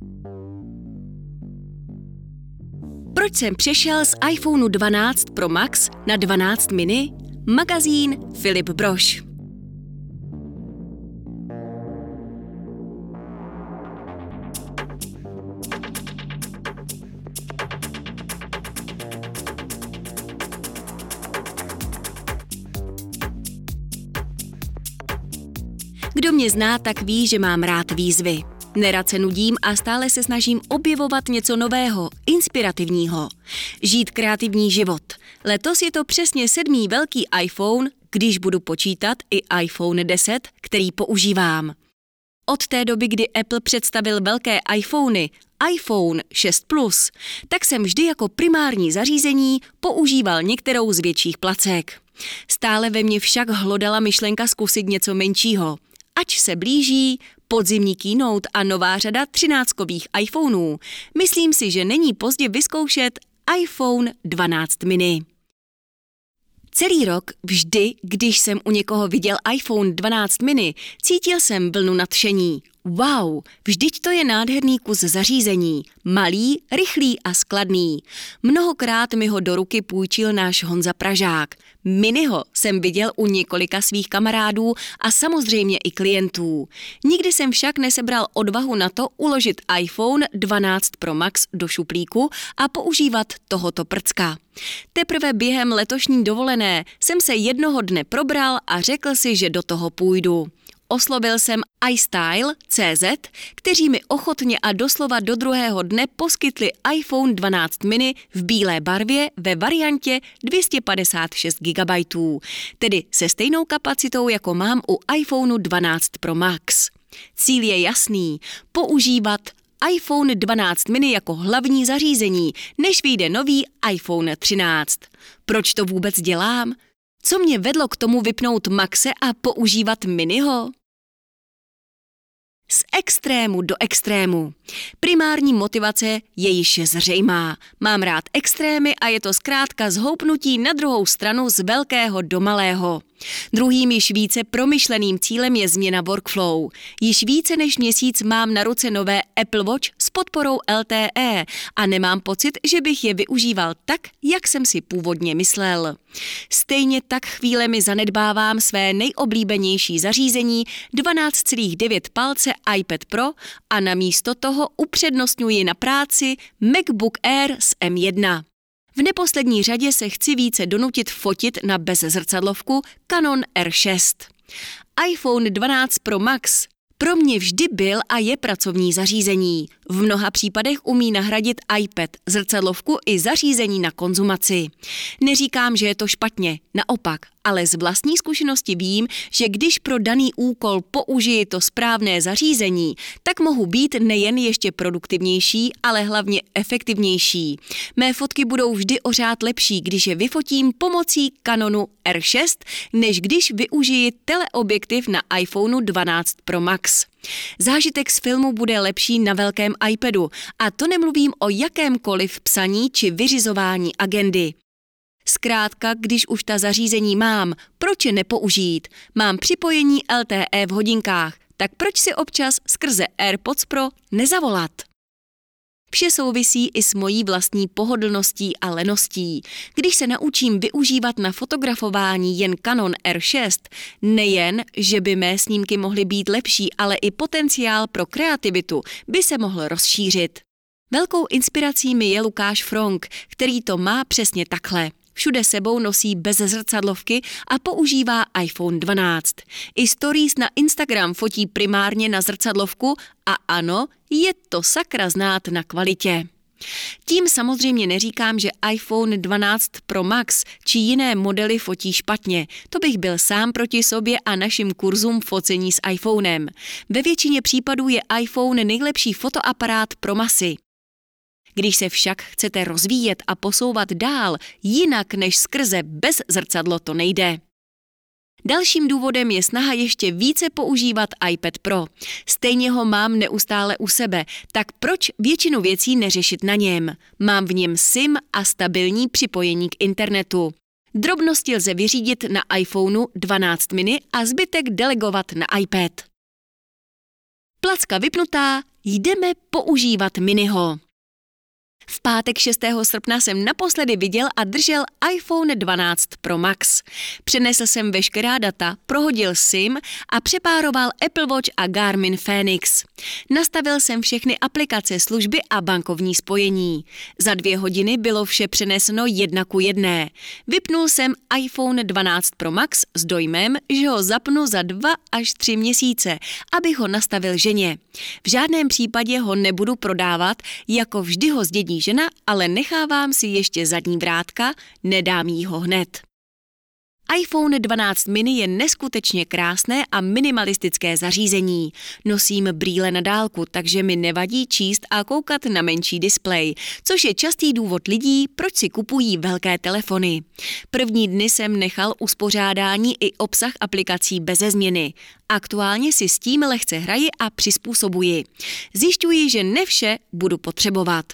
Proč jsem přešel z iPhone 12 Pro Max na 12 mini? Magazín Philip Broš. Kdo mě zná, tak ví, že mám rád výzvy. Nerad se nudím a stále se snažím objevovat něco nového, inspirativního. Žít kreativní život. Letos je to přesně 7. velký iPhone, když budu počítat i iPhone 10, který používám. Od té doby, kdy Apple představil velké iPhony, iPhone 6 Plus, tak jsem vždy jako primární zařízení používal některou z větších placek. Stále ve mně však hlodala myšlenka zkusit něco menšího. Ač se blíží podzimní keynote a nová řada 13kových iPhoneů, myslím si, že není pozdě vyzkoušet iPhone 12 mini. Celý rok vždy, když jsem u někoho viděl iPhone 12 mini, cítil jsem vlnu nadšení. Wow, vždyť to je nádherný kus zařízení. Malý, rychlý a skladný. Mnohokrát mi ho do ruky půjčil náš Honza Pražák. Miniho jsem viděl u několika svých kamarádů a samozřejmě i klientů. Nikdy jsem však nesebral odvahu na to uložit iPhone 12 Pro Max do šuplíku a používat tohoto prcka. Teprve během letošní dovolené jsem se jednoho dne probral a řekl si, že do toho půjdu. Oslovil jsem iStyle.cz, kteří mi ochotně a doslova do druhého dne poskytli iPhone 12 mini v bílé barvě ve variantě 256 GB, tedy se stejnou kapacitou, jako mám u iPhone 12 Pro Max. Cíl je jasný, používat iPhone 12 mini jako hlavní zařízení, než vyjde nový iPhone 13. Proč to vůbec dělám? Co mě vedlo k tomu vypnout Maxe a používat miniho? Z extrému do extrému. Primární motivace je již zřejmá. Mám rád extrémy a je to zkrátka zhoupnutí na druhou stranu z velkého do malého. Druhým již více promyšleným cílem je změna workflow. Již více než měsíc mám na ruce nové Apple Watch s podporou LTE a nemám pocit, že bych je využíval tak, jak jsem si původně myslel. Stejně tak chvílemi zanedbávám své nejoblíbenější zařízení 12,9 palce iPad Pro a namísto toho upřednostňuji na práci MacBook Air s M1. V neposlední řadě se chci více donutit fotit na bezzrcadlovku Canon R6. iPhone 12 Pro Max pro mě vždy byl a je pracovní zařízení. V mnoha případech umí nahradit iPad, zrcadlovku i zařízení na konzumaci. Neříkám, že je to špatně, naopak, ale z vlastní zkušenosti vím, že když pro daný úkol použiji to správné zařízení, tak mohu být nejen ještě produktivnější, ale hlavně efektivnější. Mé fotky budou vždy o řád lepší, když je vyfotím pomocí Canonu R6, než když využiji teleobjektiv na iPhone 12 Pro Max. Zážitek z filmu bude lepší na velkém iPadu a to nemluvím o jakémkoliv psaní či vyřizování agendy. Zkrátka, když už ta zařízení mám, proč je nepoužít? Mám připojení LTE v hodinkách, tak proč si občas skrze AirPods Pro nezavolat? Vše souvisí i s mojí vlastní pohodlností a leností. Když se naučím využívat na fotografování jen Canon R6, nejen, že by mé snímky mohly být lepší, ale i potenciál pro kreativitu by se mohl rozšířit. Velkou inspirací mi je Lukáš Fronk, který to má přesně takhle. Všude sebou nosí bezzrcadlovky a používá iPhone 12. I stories na Instagram fotí primárně na zrcadlovku a ano, je to sakra znát na kvalitě. Tím samozřejmě neříkám, že iPhone 12 Pro Max či jiné modely fotí špatně. To bych byl sám proti sobě a našim kurzům focení s iPhonem. Ve většině případů je iPhone nejlepší fotoaparát pro masy. Když se však chcete rozvíjet a posouvat dál, jinak než skrze bezzrcadlo to nejde. Dalším důvodem je snaha ještě více používat iPad Pro. Stejně ho mám neustále u sebe, tak proč většinu věcí neřešit na něm? Mám v něm SIM a stabilní připojení k internetu. Drobnosti lze vyřídit na iPhone 12 mini a zbytek delegovat na iPad. Placka vypnutá, jdeme používat Miniho. V pátek 6. srpna jsem naposledy viděl a držel iPhone 12 Pro Max. Přenesl jsem veškerá data, prohodil SIM a přepároval Apple Watch a Garmin Fenix. Nastavil jsem všechny aplikace, služby a bankovní spojení. Za 2 hodiny bylo vše přeneseno 1:1. Vypnul jsem iPhone 12 Pro Max s dojmem, že ho zapnu za 2 až 3 měsíce, abych ho nastavil ženě. V žádném případě ho nebudu prodávat, jako vždy ho zdědí žena, ale nechávám si ještě zadní vrátka, nedám jí ho hned. iPhone 12 mini je neskutečně krásné a minimalistické zařízení. Nosím brýle na dálku, takže mi nevadí číst a koukat na menší displej, což je častý důvod lidí, proč si kupují velké telefony. První dny jsem nechal uspořádání i obsah aplikací beze změny. Aktuálně si s tím lehce hraji a přizpůsobuji. Zjišťuji, že ne vše budu potřebovat.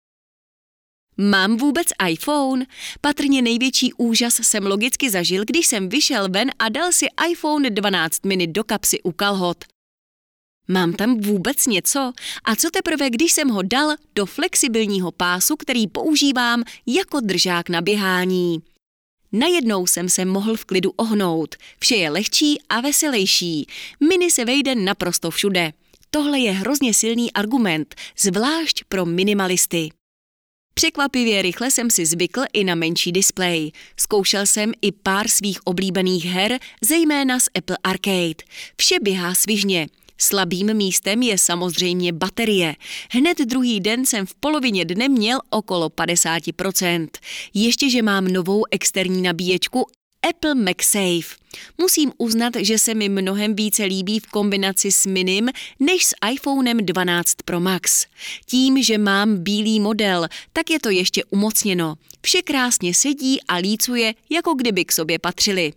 Mám vůbec iPhone? Patrně největší úžas jsem logicky zažil, když jsem vyšel ven a dal si iPhone 12 mini do kapsy u kalhot. Mám tam vůbec něco? A co teprve, když jsem ho dal do flexibilního pásu, který používám jako držák na běhání? Najednou jsem se mohl v klidu ohnout. Vše je lehčí a veselější. Mini se vejde naprosto všude. Tohle je hrozně silný argument, zvlášť pro minimalisty. Překvapivě rychle jsem si zvykl i na menší displej. Zkoušel jsem i pár svých oblíbených her, zejména z Apple Arcade. Vše běhá svižně. Slabým místem je samozřejmě baterie. Hned druhý den jsem v polovině dne měl okolo 50%. Ještě, že mám novou externí nabíječku Apple MagSafe. Musím uznat, že se mi mnohem více líbí v kombinaci s Minim než s iPhonem 12 Pro Max. Tím, že mám bílý model, tak je to ještě umocněno. Vše krásně sedí a lícuje, jako kdyby k sobě patřily.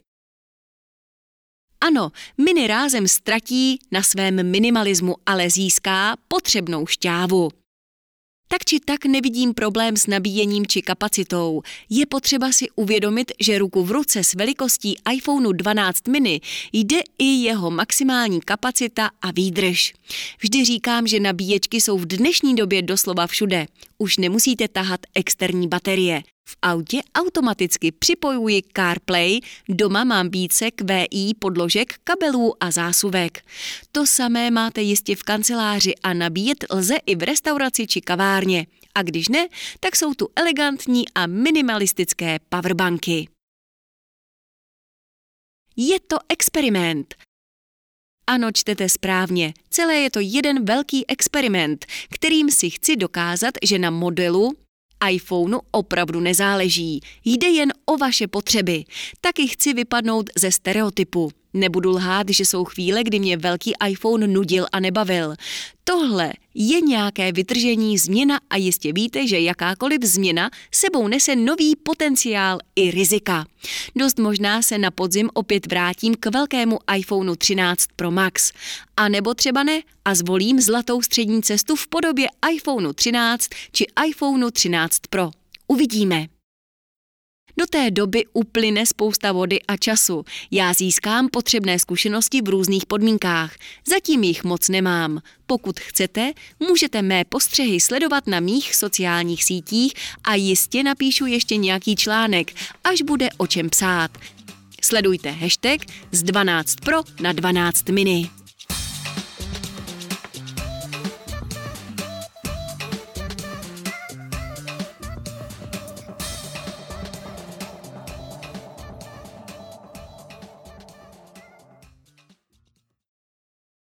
Ano, Mini rázem ztratí na svém minimalismu, ale získá potřebnou šťávu. Tak či tak nevidím problém s nabíjením či kapacitou. Je potřeba si uvědomit, že ruku v ruce s velikostí iPhoneu 12 mini jde i jeho maximální kapacita a výdrž. Vždy říkám, že nabíječky jsou v dnešní době doslova všude. Už nemusíte tahat externí baterie. V autě automaticky připojuji CarPlay, doma mám více QI podložek, kabelů a zásuvek. To samé máte jistě v kanceláři a nabíjet lze i v restauraci či kavárně. A když ne, tak jsou tu elegantní a minimalistické powerbanky. Je to experiment. Ano, čtete správně. Celé je to jeden velký experiment, kterým si chci dokázat, že na modelu iPhoneu opravdu nezáleží. Jde jen o vaše potřeby. Taky chci vypadnout ze stereotypu. Nebudu lhát, že jsou chvíle, kdy mě velký iPhone nudil a nebavil. Tohle je nějaké vytržení, změna a jistě víte, že jakákoliv změna sebou nese nový potenciál i rizika. Dost možná se na podzim opět vrátím k velkému iPhoneu 13 Pro Max. A nebo třeba ne a zvolím zlatou střední cestu v podobě iPhoneu 13 či iPhoneu 13 Pro. Uvidíme. Do té doby uplyne spousta vody a času. Já získám potřebné zkušenosti v různých podmínkách. Zatím jich moc nemám. Pokud chcete, můžete mé postřehy sledovat na mých sociálních sítích a jistě napíšu ještě nějaký článek, až bude o čem psát. Sledujte hashtag z 12 Pro na 12 mini.